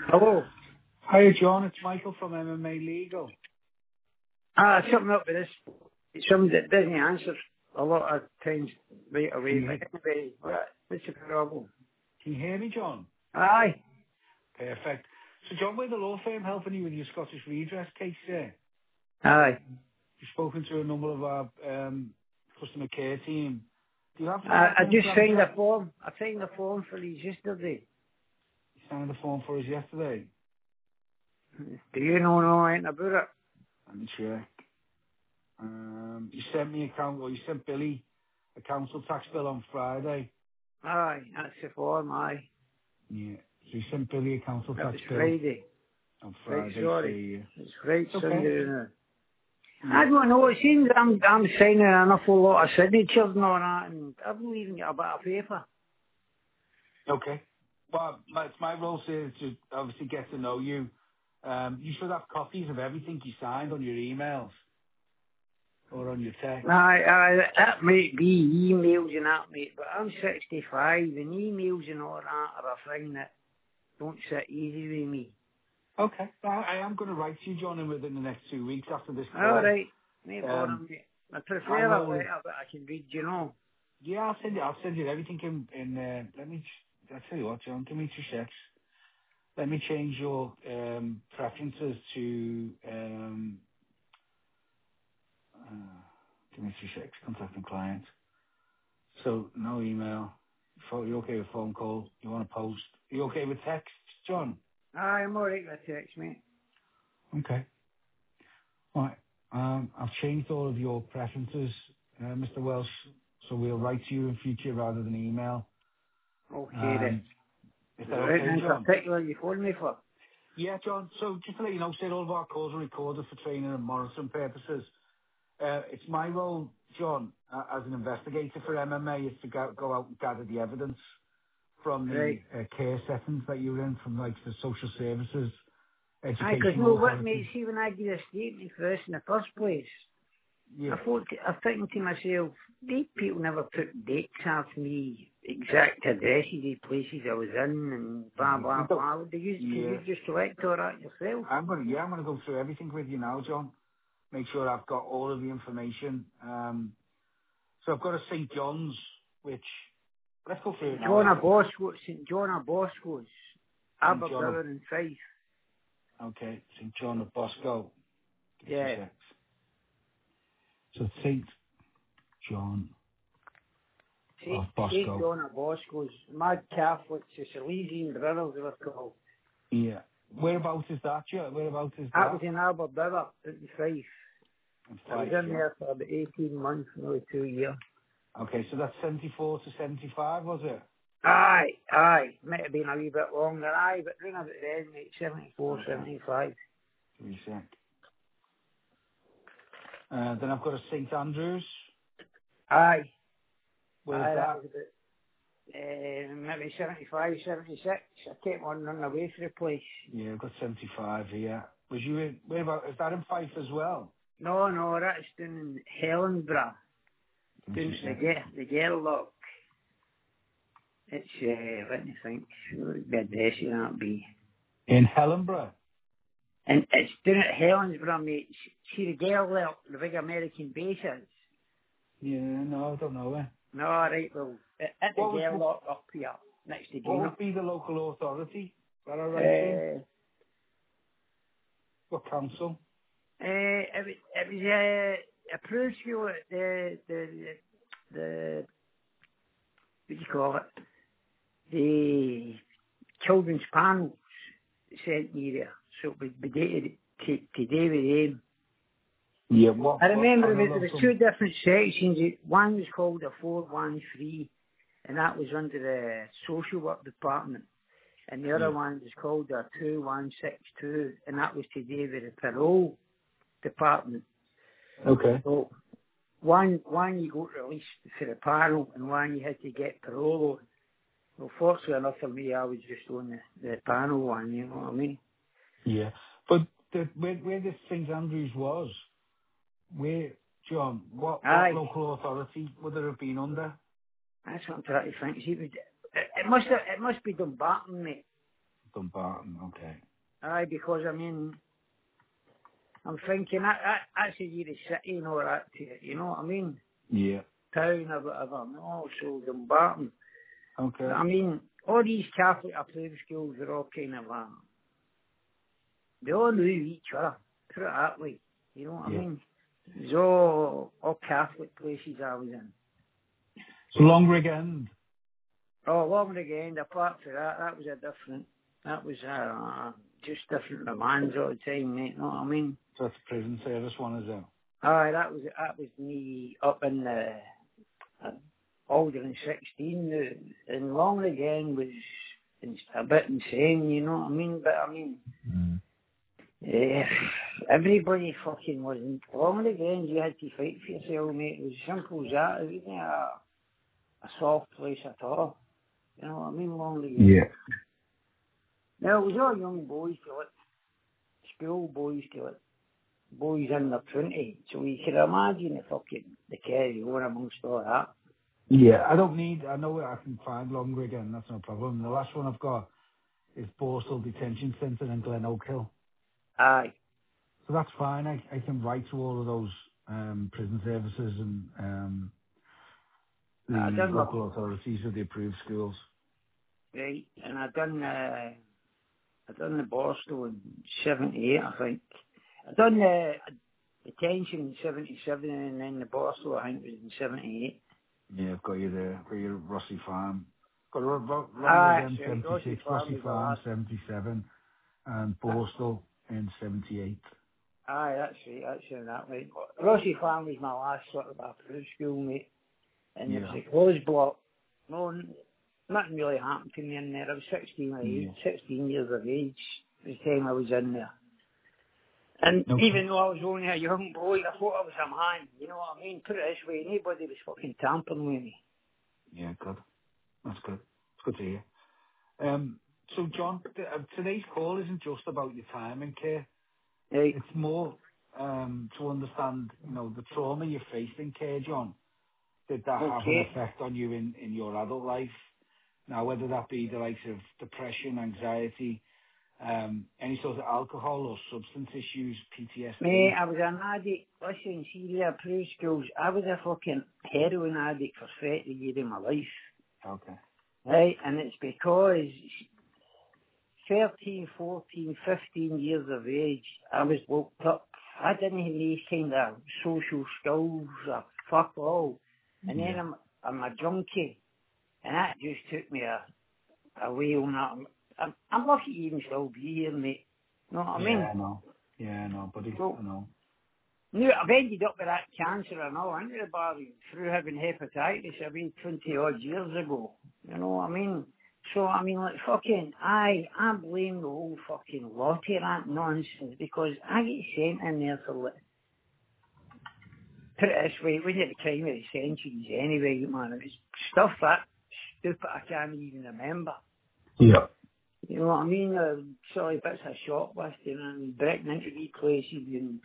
Hello. Hiya, John. It's Michael from MMA Legal. Something up with this. It's something that doesn't answer a lot of times right away. But anyway, what's the problem? Can you hear me, John? Aye. Perfect. So, John, we're the law firm helping you with your Scottish redress case there. Aye. You've spoken to a number of our customer care team. Do you have... I just signed a form. I signed a form for these yesterday. You signed the form for us yesterday? Do you know anything about it? Let me check. You sent me you sent Billy a council tax bill on Friday. Aye, that's the form, aye. Yeah. So you sent Billy a council tax bill. Friday. On Friday. Right, sorry. It's right okay. Sunday now. I don't know, it seems I'm signing an awful lot of signatures and all that, and I haven't even got a bit of paper. Okay. Well, it's my role to obviously get to know you. You should have copies of everything you signed on your emails or on your text. That might be emails and that, mate, but I'm 65 and emails and all that are a thing that don't sit easy with me. Okay. I am going to write to you, John, within the next 2 weeks after this call. All right. Maybe I prefer a letter that I can read, you know. Yeah, I'll send you everything in I'll tell you what, John, give me 2 secs. Let me change your preferences to give me 2 secs, contacting client. So no email. You're okay with phone call? You want to post? Are you okay with text, John? Aye, I'm alright with text, mate. Okay. All right. I've changed all of your preferences, Mr. Welsh, so we'll write to you in future rather than email. Okay, then. Is that okay, John? In particular you phoned me for? Yeah, John. So just to let you know, all of our calls are recorded for training and monitoring purposes. It's my role, John, as an investigator for MMA, is to go out and gather the evidence from the care settings that you're in, from like the social services, education. Aye, because no, what mate, see when I did a statement for this in the first place, yeah. I'm thinking to myself, these people never put dates of me, exact addresses of places I was in and blah, blah, blah. Can you just select all that yourself? I'm going to go through everything with you now, John. Make sure I've got all of the information. So I've got a St. John's, which, let's go through it now. St. John of Bosco's, Aberdour and Fife. Okay, St. John of Bosco. Yeah. So St. John of Bosco. St. John of Bosco's, Mad Catholics, the Salesian Brothers they were called. Yeah. Whereabouts is that, Joe? Whereabouts is that? That was in Aberdour, in Fife. I was in there for about 18 months, nearly 2 years. Okay, so that's 74 to 75, was it? Aye. Might have been a wee bit longer, but round about then, mate, 74, 75. Give me a sec. Then I've got a St. Andrews. Aye. Where's that? Was about, maybe 75, 76. I kept on running away from the place. Yeah, I've got 75 here. Was you in, is that in Fife as well? No, that's down in Helensburgh. Down at the Gerlock. It's, let me think, what would the address of that be? In Helensburgh? And it's down at Helensburgh, mate. See the Gerlock, the big American bases? Yeah, no, I don't know it. No, right, well, at the Gerlock up here, next to Dino. What would be the local authority? Is that all right? What council? It was approved for the what do you call it? The children's panels sent me there, so it would be dated today with them. Yeah, I remember there was 2 different sections. One was called a 413, and that was under the social work department. And the other one was called a 2162, and that was to do with the parole department. Okay. So one you got released for the panel, and one you had to get parole on. Well, fortunately enough for me, I was just on the panel one, you know what I mean? Yeah. But where this St. Andrews was, John, what local authority would there have been under? That's what I'm trying to think. See, it must be Dumbarton, mate. Dumbarton, okay. Aye, because I mean, I'm thinking that's a year of city and all that to it, you know what I mean? Yeah. Town or whatever, no, so Dumbarton. Okay. I mean, all these Catholic approved schools are all kind of, they all knew each other, put it that way, you know what I mean? It was all Catholic places I was in. So Longrig End. Oh, Long again, apart from that was that was just different demands all the time, mate, you know what I mean? So that's a prison service one, is it? Aye, that was me up in Aldrin 16, and Long again was a bit insane, you know what I mean? But I mean, everybody fucking wasn't. Long again, you had to fight for yourself, mate. It was as simple as that. It wasn't a soft place at all. You know what I mean? Long again. Yeah. Now, it was all young boys to it, school boys to it, boys in their 20s. So you can imagine the carry on amongst all that. Yeah, I know I can find Longrig End, that's no problem. The last one I've got is Borstal Detention Centre in Glen Oak Hill. Aye. So that's fine. I can write to all of those prison services and I the done my, local authorities of the approved schools. right, and I done the Borstal in 78, I think. I done the detention in 77, and then the Borstal, I think, was in 78. Yeah, I've got you there. Got your Rossi Farm. Got Aye, Longrig End right, 76, Farm Rossi was the Farm last. 77, and Borstal in 78. Aye, that's right, that's in that way. Rossi Farm was my last sort of approved school, mate. And it was Yeah. a closed block. No, nothing really happened to me in there. I was 16 years of age at the time I was in there. And No. even though I was only a young boy, I thought I was a man. You know what I mean? Put it this way, nobody was fucking tampering with me. Yeah, good. That's good. It's good to hear. So, John, today's call isn't just about your time in care. Right. It's more to understand, the trauma you faced in care, John. Did that have an Okay. effect on you in your adult life? Now, whether that be the likes of depression, anxiety, any sort of alcohol or substance issues, Mate, PTSD? I was an addict. Listen, see, the approved schools, I was a fucking heroin addict for 30 years of my life. Okay. Right? And it's because 13, 14, 15 years of age, I was woke up. I didn't have these kind of social skills or fuck all. And then Yeah. I'm a junkie. And that just took me a wheel. I'm lucky to even still be here, mate. You know what I Yeah, mean? I know. Yeah, I know, buddy. So, I know. I've ended up with that cancer and all into the bargain through having hepatitis, 20 odd years ago. You know what I mean? So, I mean, like, fucking, I blame the whole fucking lot of that nonsense because I get sent in there for, like, put it this way, it wasn't the crime of the centuries anyway, man. It was stuff that stupid I can't even remember. Yeah. You know what I mean? Silly bits of shoplifting and breaking into wee places and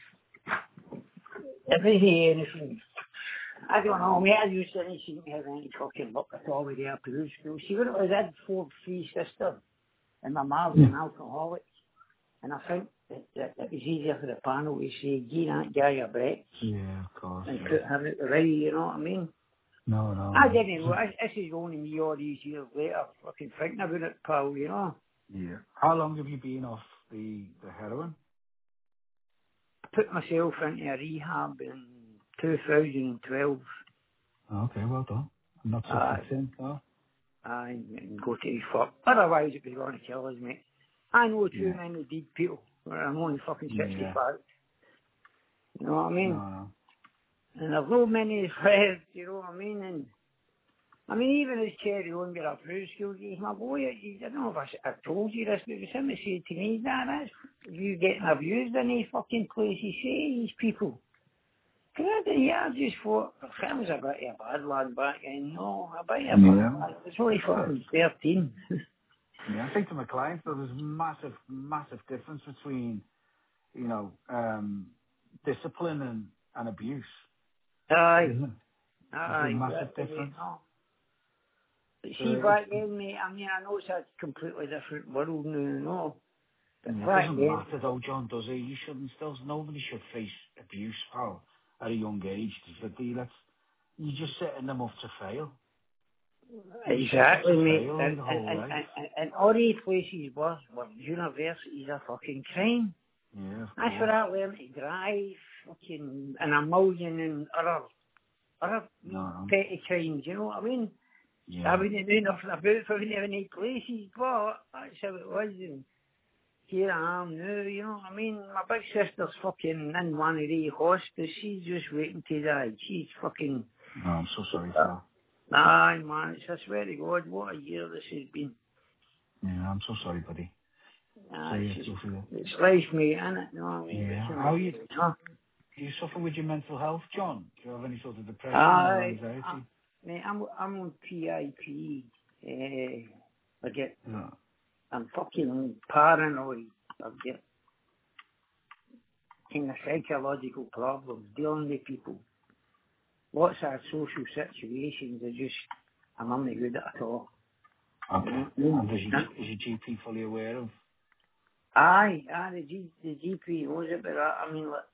anything. I don't know, mate, I used to seem to have any fucking luck at all with the approved school. See, what it was, I had 4 free sisters, and my mum was an alcoholic, and I think that it was easier for the panel to say, give that guy a break, Yeah, of course. and Yeah. put him out the way, you know what I mean? No. I didn't know, this is only me all these years later, fucking thinking about it, pal, you know? Yeah. How long have you been off the heroin? I put myself into a rehab in 2012. Okay, well done. I'm not suffering, no? And go to the fuck. Otherwise, it was going to kill us, mate. I know too Yeah. many dead people. I'm only fucking 65. Yeah. You know what I mean? No. And there's no many left, you know what I mean? And I mean, even as Cherry on got up through school, he's my boy. I don't know if I told you this, but it was him that said to me, Dad, that's you getting abused in these fucking places. Say these people. Yeah, I just thought, I was a bit of a bad lad back then. No, a bit of a bad lad. I was only fucking 13. Yeah, I think to my clients, though, there's massive difference between, discipline and abuse. Aye. Isn't it? There's a Aye, massive exactly, mate. difference. No. But see, back then, mate, I mean, I know it's a completely different world now, no. But It back doesn't then, matter though, John, does it? You shouldn't still, nobody should face abuse, pal, at a young age. You're just setting them up to fail. exactly, mate. Fail And, the and, whole and, life. and, and all these places were universities are fucking crime. Yeah, of That's where I learned to drive, fucking, and a million and other No. petty crimes, you know what I mean? Yeah. I wouldn't know nothing about for any places, but that's how it was, and here I am now, you know what I mean? My big sister's fucking in one of the hospice, she's just waiting to die. She's fucking... No, I'm so sorry for that. Aye, man, I swear to God, what a year this has been. Yeah, I'm so sorry, buddy. It's life, mate, innit? You know what I mean? Yeah. How you... Do you suffer with your mental health, John? Do you have any sort of depression or anxiety? Mate, I'm on PIP. I get... No. I'm fucking paranoid. I get kind of psychological problems dealing with people. Lots of social situations are just, I'm not good at all. Okay. And is your GP fully aware of? Aye, the GP knows about that. I mean, look,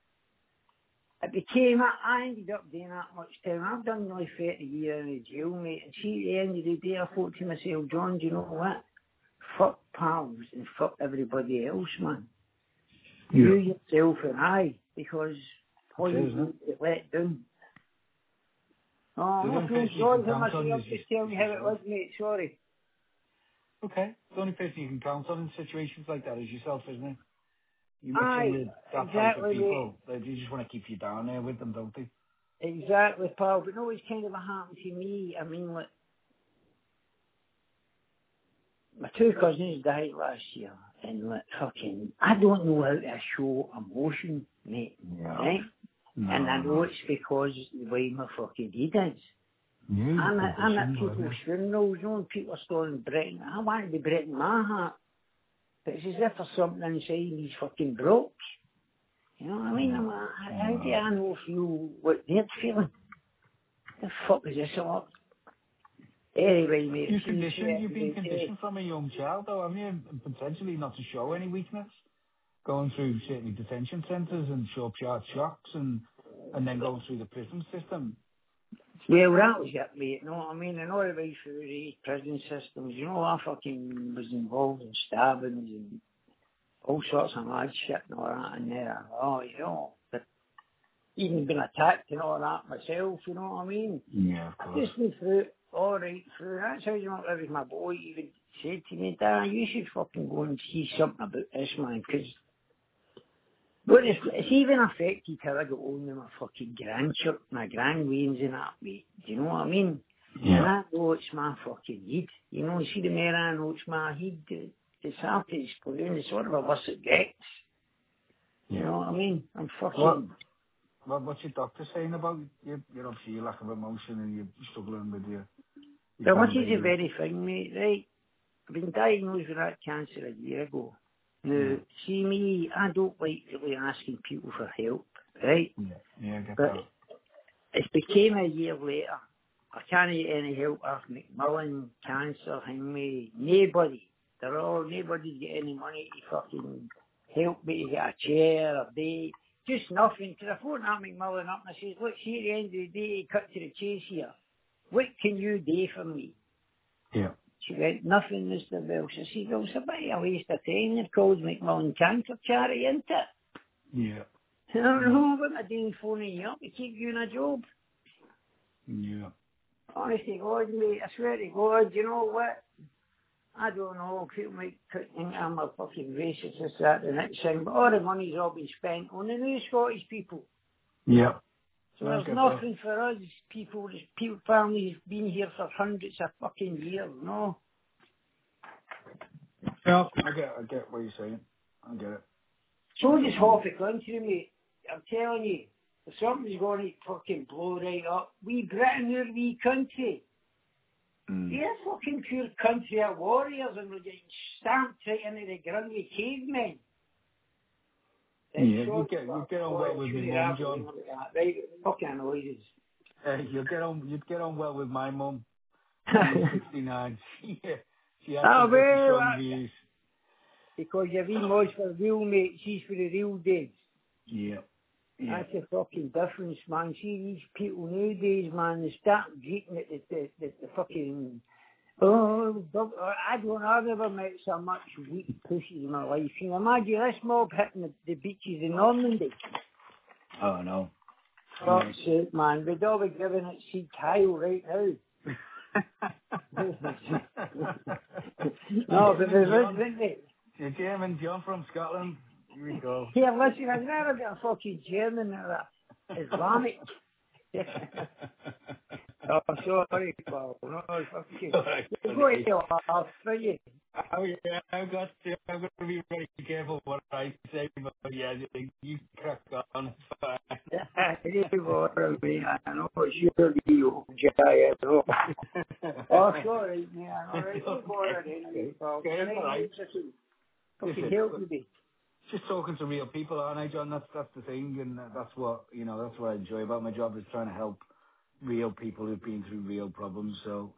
I ended up doing that much time. I've done nearly 30 years in the jail, mate. And see, at the end of the day, I thought to myself, John, do you know what? Fuck pals and fuck everybody else, man. Yeah. You yourself and I, because all you get let down. Oh, I'm not feeling sorry for myself. I'm just telling you how it was, mate. Sorry. Okay. The only person you can count on in situations like that is yourself, isn't it? You mix with that type of people. They just want to keep you down there with them, don't they? Exactly, pal. But no, it's kind of happened to me. I mean, like, my two cousins died last year, and like, fucking, I don't know how to show emotion, mate. Yeah. Right? No, and I know it's because the way my fucking dad is. Yeah, I'm at people's funerals, you know, and people are storing Britain. I want to be Britain in my heart. But it's as if there's something inside me's fucking broke. You know what I mean? How do I know what they're feeling? The fuck is this all? Anyway, mate. You've been conditioned from a young child, though, haven't you? Potentially not to show any weakness. Going through certainly detention centres and sharp shocks and then going through the prison system. Well, that was it, mate. You know what I mean? And all the way through the prison systems, you know, I fucking was involved in stabbings and all sorts of mad shit and all that in there. Oh, you know, but even been attacked and all that myself, you know what I mean? Yeah, of course. Just been through it, all right through. That's how, you know, that was my boy even said to me, Dad, you should fucking go and see something about this, man, because but it's even affected how I got on with my fucking grandchild, my grandwains and that, mate. Do you know what I mean? Yeah. And I know it's my fucking head. You know, see the mayor, I know it's my head. It's hard to explain. It's sort of a worse it gets. You know what I mean? I'm fucking... What's your doctor saying about you? You're obviously your lack of emotion and you're struggling with your Well, what is the very thing, mate, right? I've been diagnosed with that cancer a year ago. Now, see me, I don't like really asking people for help, right? Yeah, I get but that. It became a year later. I can't get any help off McMillan, cancer, me, nobody. Nobody's got any money to fucking help me to get a chair, a bed, just nothing. Because I phoned that McMillan up and I says, look, see at the end of the day, cut to the chase here. What can you do for me? Yeah. She went, nothing, Mr. Welsh. I said, well, it's a bit of a waste of time. They've called McMillan Cancer Charity, isn't it? Yeah. I don't know what I'm doing phoning you up to keep you in a job. Yeah. Honestly, God, mate, I swear to God, you know what? I don't know, people might think I'm a fucking racist, this, that, the next thing, but all the money's all been spent on the new Scottish people. Yeah. So there's nothing for us, people, families been here for hundreds of fucking years, no? Yeah, I get what you're saying. I get it. So does half the country, mate. I'm telling you, if something's going to fucking blow right up, we Britain, we're wee country. We're a fucking pure country of warriors and we're getting stamped right into the ground with cavemen. Yeah, you get on well with me mum, John. Right, fucking annoys us. You'd get on well with my mum. Only 69. She had Oh, some pretty well, strong views. because your wee mo's for real, mate. She's for the real days. Yeah. Yeah. That's the fucking difference, man. See, these people nowadays, man, they start greeting at the fucking... Oh, I've never met so much weak pussies in my life. You know, imagine this mob hitting the beaches in Normandy. Oh, no. Fuck's sake, man. We'd all be giving it Seed Kyle right now. No, but they would, wouldn't they? You're German, John from Scotland. Here we go. Here, listen, I've never been a fucking German or a Islamic. Oh, sorry, Paul. No, fuck you. You're going to laugh, are you? Oh, yeah, I've got to be very careful what I say, but yeah, you crack on. You bother me. I know it's your deal, Jay. Oh, sorry, man. All right, you bother anyway, Paul. Okay, all right. Fucking help me. Just talking to real people, aren't I, John? That's the thing, and that's what that's what I enjoy about my job, is trying to help real people who've been through real problems. So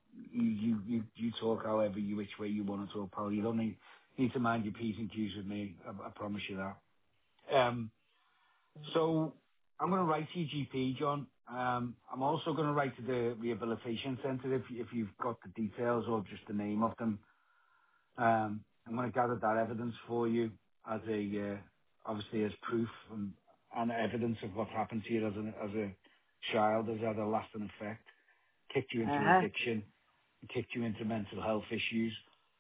you talk however which way you want to talk, pal. You don't need to mind your P's and Q's with me. I promise you that. So I'm going to write to your GP, John. I'm also going to write to the rehabilitation centre if you've got the details or just the name of them. I'm going to gather that evidence for you as obviously as proof and evidence of what happened to you as a child has had a lasting effect. Kicked you into addiction, kicked you into mental health issues,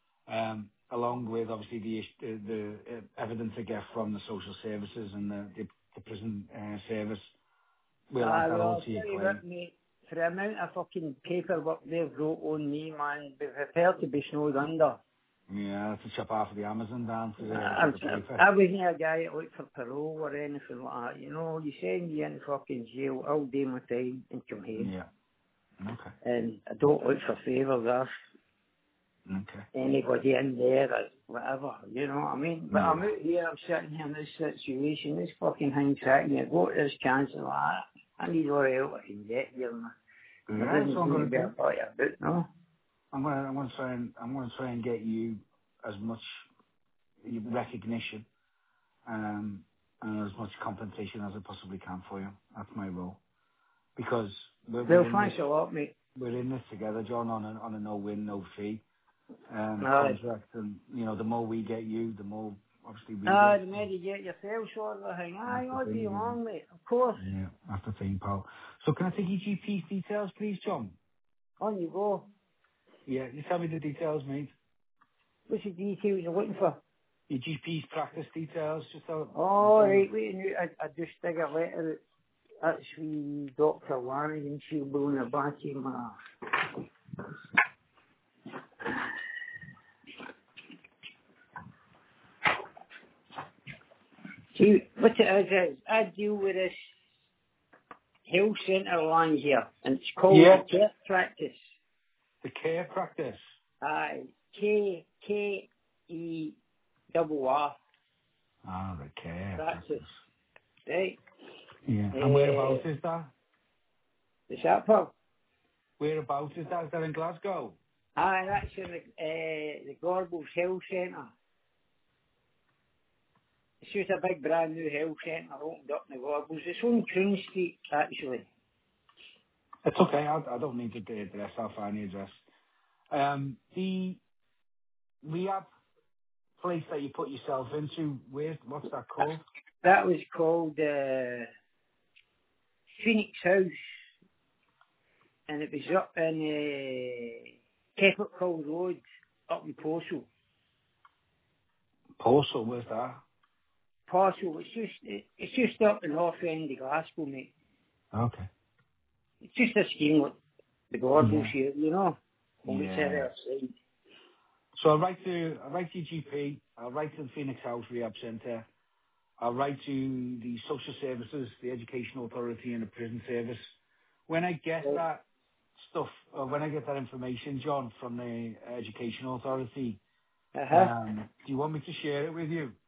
along with obviously the evidence I get from the social services and the prison service. We'll add that all to your claim. Mate, for the amount of fucking paperwork they've wrote on me, man, they've prepared to be snowed under. Yeah, to chop half of the Amazon down to the paper. I wasn't a guy that looked for parole or anything like that. You know, you send me in fucking jail, I'll do my time and come home. Yeah. Okay. And I don't look for favours off anybody in there or whatever, you know what I mean? But I'm out here, I'm sitting here in this situation, this fucking thing sitting here, got this cancer like that. I need all the help I can get here, man. That's what I'm going to do. No? I'm going to try and get you as much recognition and as much compensation as I possibly can for you. That's my role. Because thanks a lot, mate. We're in this together, John, on a no-win, no-fee contract. And, the more we get you, the more obviously we get. The more you get yourself sort of thing. All day long, mate. Of course. Yeah, that's the thing, pal. So can I take your GP's details, please, John? On you go. Yeah, you tell me the details, mate. What's the details you're looking for? Your GP's practice details, just so... Right, wait a minute. I just dig a letter out. That's wee Dr. Lanigan, she'll be on the back of my... See, what it is I deal with this health centre line here, and it's called the Care Practice. The Care Practice? Aye, K-E-R-R. The Care Practice. Right. Yeah. And whereabouts is that? The Sharper. Whereabouts is that? Is that in Glasgow? Aye, that's in the Gorbals Health Centre. It's just a big brand new health centre opened up in the Gorbals. It's on Croon Street, actually. It's okay. I don't need the address. I'll find the address. The rehab place that you put yourself into, what's that called? That was called Phoenix House, and it was up in Keppel Road, up in Porcel. Porcel, where's that? Porcel, it's just up the north end of Glasgow, mate. Okay. It's just a scheme like the Gorbals here, you know. Yeah. So I'll write to your GP, I'll write to the Phoenix House Rehab Centre, I'll write to the social services, the Education Authority and the prison service. When I get that stuff, or when I get that information, John, from the Education Authority, do you want me to share it with you?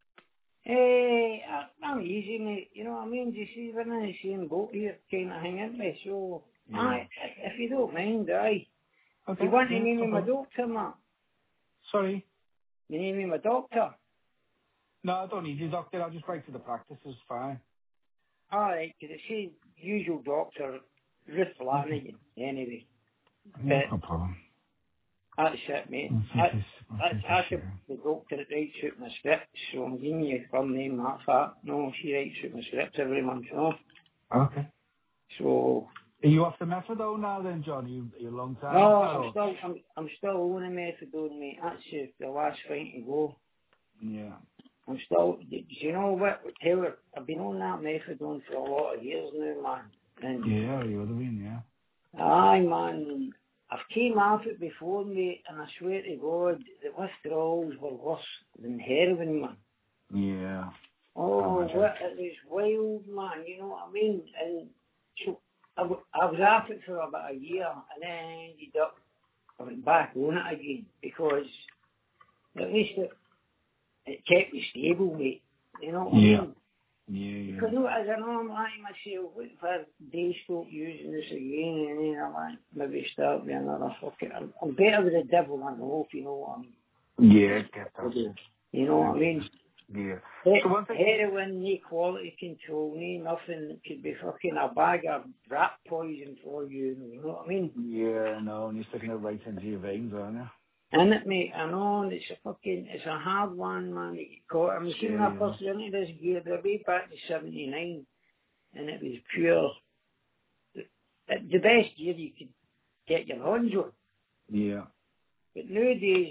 I'm easy, mate. You know what I mean? You see, we're in the same boat here, kind of thing, aren't we? So, if you don't mind, aye. Do you want the name of my doctor, man? Sorry? The name of my doctor? No, I don't need you, doctor. I'll just write to the practice. It's fine. All right, because it says usual doctor, Ruth Flanagan, anyway. Yeah, But no problem. that's it, mate. That's the doctor that writes out my scripts, so I'm giving you her name, that's that. No, she writes out my scripts every month, no? Okay. So... Are you off the methadone now then, John? Are you a long time? No, I'm still on the methadone, mate. That's the last thing to go. Yeah. I'm still, do you know what, Taylor, I've been on that methadone for a lot of years now, man. And Yeah, you would have been, yeah. aye, man, I've came off it before, mate, and I swear to God, the withdrawals were worse than heroin, man. Yeah. Oh, what, it was wild, man, you know what I mean? And so, I was off it for about a year, and then I ended up, I went back on it again, because at least it kept me stable, mate. You know what I mean? Yeah. Because as I know, I'm like myself, what if I day stop using this again, and then I might maybe start with another fucking... I'm better with the devil than the wolf, you know what I mean? Yeah, get that. You know what I mean? Yeah. So one thing... Heroin, no quality control, no nothing. It could be fucking a bag of rat poison for you, you know what I mean? Yeah, no, and you're sticking it right into your veins, aren't you? And it, mate, I know, and it's a hard one, man, to get caught. I'm seeing my first into this gear, they're way back to 79, and it was pure, the best gear you could get your hands on. Yeah. But nowadays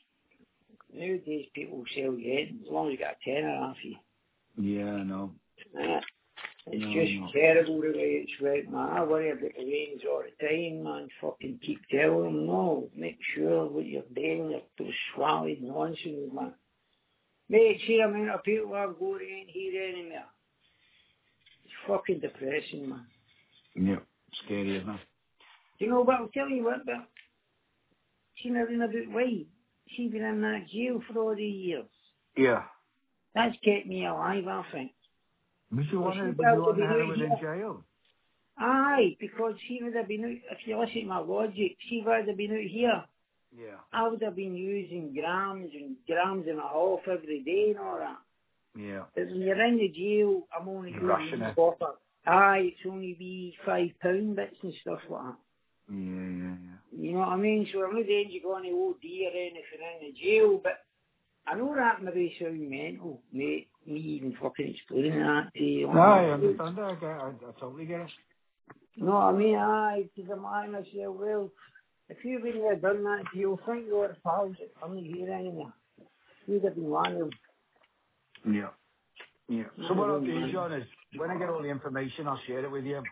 people sell you head, as long as you got a tenner off you. Yeah, I know. It's just terrible the way it's went, man. I worry about the rains all the time, man. Fucking keep telling them, no, make sure what you're doing, those swallowed nonsense, man. Mate, see the amount of people I've got in here anymore. It's fucking depressing, man. Yeah, scary, isn't it? Do you know what, I'll tell you what, but she never been about why. She's been in that jail for all these years. Yeah. That's kept me alive, I think. Was you on heroin in jail? Aye, because she would have been out, if you listen to my logic, she would have been out here. Yeah. I would have been using grams and a half every day and all that. Yeah. But when you're in the jail, I'm only rushing it. Aye, it's only be £5 bits and stuff like that. Yeah. You know what I mean? So I'm not saying you're going to OD or anything in the jail, but I know that maybe sounds mental, mate, me even fucking explaining that to you. No, I understand that. I totally get it. No, I mean, aye, because I'm like myself, well, if you've been there done that, you'll think you're pals that come here anymore. You'd have been one of them. Yeah. So what I'll do, John, is when I get all the information, I'll share it with you.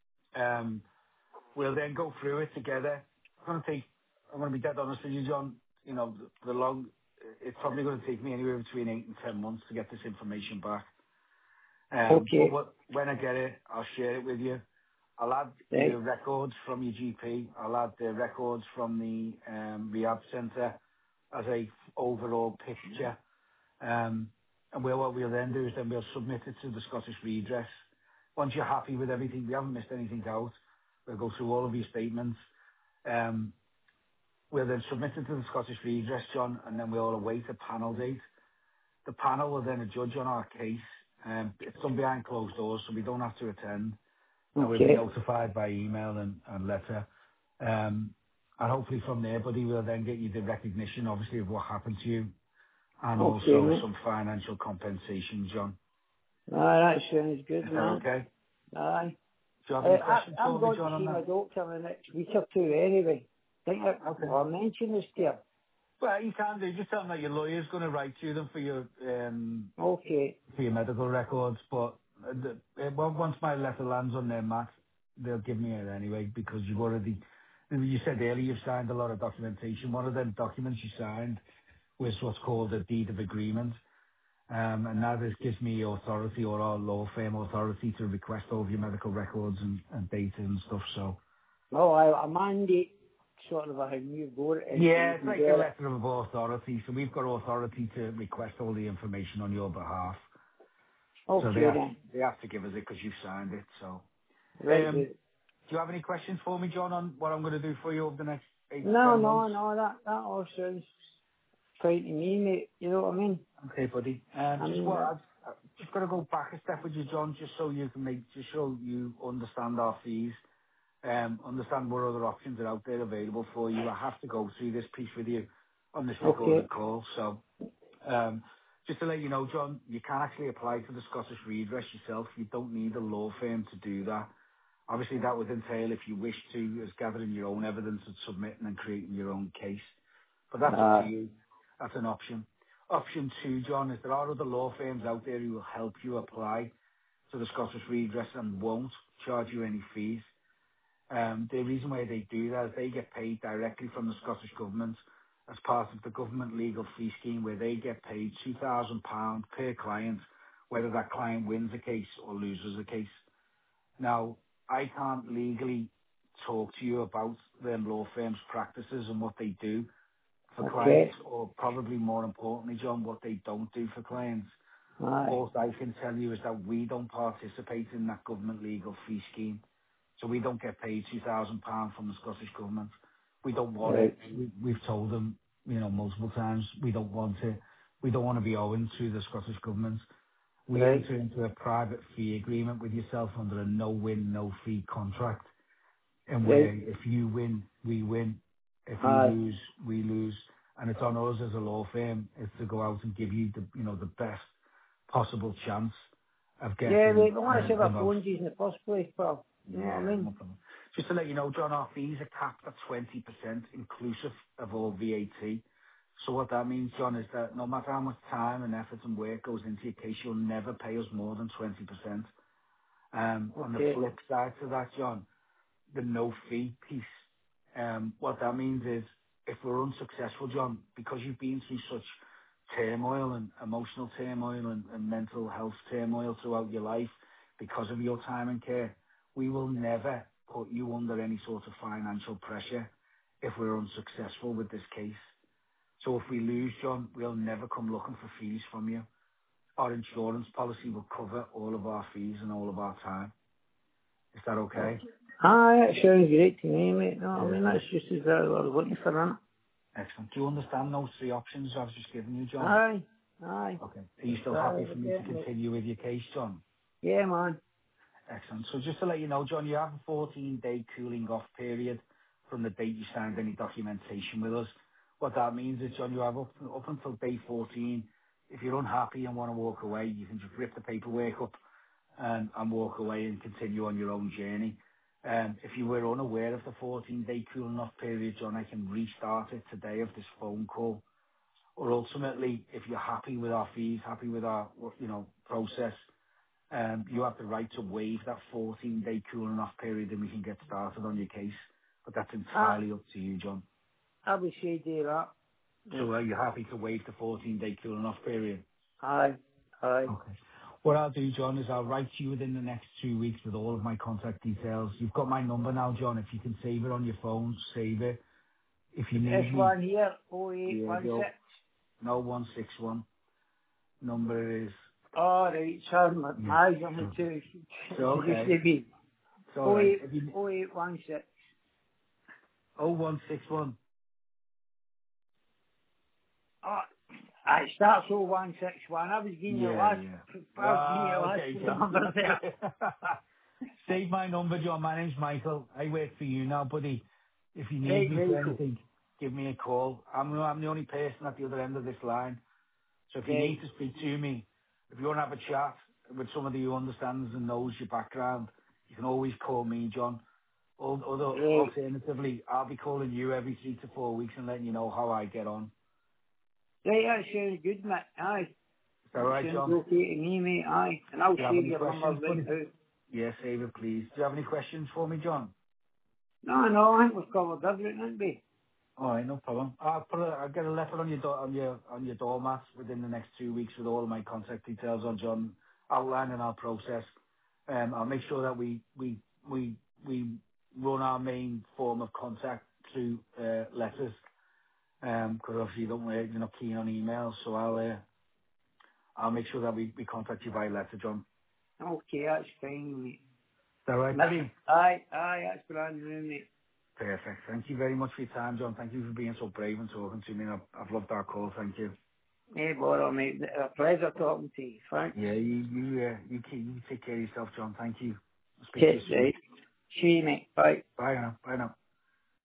We'll then go through it together. I'm going to be dead honest with you, John. You know, it's probably going to take me anywhere between 8 and 10 months to get this information back. Okay. But when I get it, I'll share it with you. I'll add the records from your GP. I'll add the records from the rehab centre as a overall picture. And what we'll then do is we'll submit it to the Scottish Redress. Once you're happy with everything, we haven't missed anything out. We'll go through all of your statements. We'll then submit it to the Scottish Redress, John, and then we'll await a panel date. The panel will then judge on our case. It's done behind closed doors, so we don't have to attend. Okay. And we'll be notified by email and letter. And hopefully from there, buddy, we'll then get you the recognition, obviously, of what happened to you and also some financial compensation, John. That sounds good, Is man. that okay? Aye. Do you have any questions for me, John, I'm going to see my doctor in the next week or two anyway. I'll mention this to you. Well, you can do. Just tell them that your lawyer's going to write to them for your for your medical records. But once my letter lands on their mat, they'll give me it anyway because you've already. You said earlier you've signed a lot of documentation. One of them documents you signed was what's called a deed of agreement. And now this gives me authority or our law firm authority to request all of your medical records and data and stuff. So. No, I mandate sort of how you go. Yeah, it's like a letter of authority. So we've got authority to request all the information on your behalf. Okay, so they have to give us it because you've signed it. So, right. Do you have any questions for me, John, on what I'm going to do for you over the next No, most. that all sounds fine to me, mate. You know what I mean? Okay, buddy. I Just mean, what I've just got to go back a step with you, John, just so you can just so you understand our fees, understand what other options are out there available for you. I have to go through this piece with you on this recorded okay, call. So, just to let you know, John, you can actually apply for the Scottish Redress yourself. You don't need a law firm to do that. Obviously, that would entail, if you wish to, is gathering your own evidence and submitting and creating your own case. But that's up to you. That's an option. Option two, John, is there are other law firms out there who will help you apply to the Scottish Redress and won't charge you any fees. The reason why they do that is they get paid directly from the Scottish Government as part of the government legal fee scheme, where they get paid £2,000 per client, whether that client wins a case or loses a case. Now, I can't legally talk to you about them law firms' practices and what they do for clients, okay, or probably more importantly, John, what they don't do for clients. aye, All I can tell you is that we don't participate in that government legal fee scheme. So we don't get paid £2,000 from the Scottish Government. We don't want it. right, We've told them, multiple times, we don't want it. We don't want to be owing to the Scottish Government. We right, enter into a private fee agreement with yourself under a no-win, no-fee contract, and where right, if you win, we win. If you aye. lose, we lose. And it's on us as a law firm is to go out and give you the best possible chance of Yeah, getting mate, but when I said a I most. phoned you in the first place, pal, you know what I Yeah, mean? no problem. Just to let you know, John, our fees are capped at 20% inclusive of all VAT. So what that means, John, is that no matter how much time and effort and work goes into your case, you'll never pay us more than 20%. On the Okay, flip side to that, John, the no fee piece, what that means is if we're unsuccessful, John, because you've been through such turmoil and emotional turmoil and mental health turmoil throughout your life because of your time in care, we will never put you under any sort of financial pressure if we're unsuccessful with this case. So if we lose, John, we'll never come looking for fees from you. Our insurance policy will cover all of our fees and all of our time. Is that okay? okay. Aye, that sounds great to me, mate. No, I mean, that's Perfect. just exactly what I was looking for, isn't Excellent. Do you understand those three options I've just given you, it? John? Aye, aye. Okay. Are you still Aye, happy for me to definitely. continue with your case, John? Yeah, man. Excellent. So just to let you know, John, you have a 14-day cooling off period from the date you signed any documentation with us. What that means is, John, you have up until day 14. If you're unhappy and want to walk away, you can just rip the paperwork up and walk away and continue on your own journey. If you were unaware of the 14-day cooling off period, John, I can restart it today of this phone call. Or ultimately, if you're happy with our fees, happy with our, process, you have the right to waive that 14-day cooling off period and we can get started on your case. But that's entirely up to you, John. I would say do that. So are you happy to waive the 14-day cooling off period? Aye, aye. Okay. What I'll do, John, is I'll write to you within the next 2 weeks with all of my contact details. You've got my number now, John. If you can save it on your phone, save it. If you This need me, one here, yeah, 0816. go. No 161. Number is, Oh, right, sorry, my yeah. eyes on the So, two. so It used okay. to be It's all right. If you, 0816. 0161. Oh, it starts 0161. I was giving you Yeah, last, yeah. I was giving you last Okay, two John. numbers there. Save my number, John. My name's Michael. I work for you now, buddy. If you need Right, me for Michael. anything, give me a call. I'm the only person at the other end of this line. So if you Right. need to speak to me, if you want to have a chat with somebody who understands and knows your background, you can always call me, John. Right. Alternatively, I'll be calling you every 3 to 4 weeks and letting you know how I get on. Right, that sounds good, mate. Aye. Is that That all right, sounds John? okay to me, mate. Aye. And I'll Do you have save any your number questions, right buddy? now. Yes, save it, please. Do you have any questions for me, John? No, I think we've covered everything, haven't we? All right, no problem. I'll get a letter on your doormat within the next 2 weeks with all of my contact details on, John, outlining our process. I'll make sure that we run our main form of contact through letters, because obviously you're not keen on emails, so I'll make sure that we contact you by letter, John. Okay, that's fine, mate. Is that right, buddy? Aye, that's brand new, mate. Perfect. Thank you very much for your time, John. Thank you for being so brave and talking to me. I've loved our call. Thank you. Yeah, bother, mate. A pleasure talking to you. Thanks. Yeah, you take care of yourself, John. Thank you. I'll speak to you Cheers, soon. right. See you, mate. Bye. Bye now. Bye now.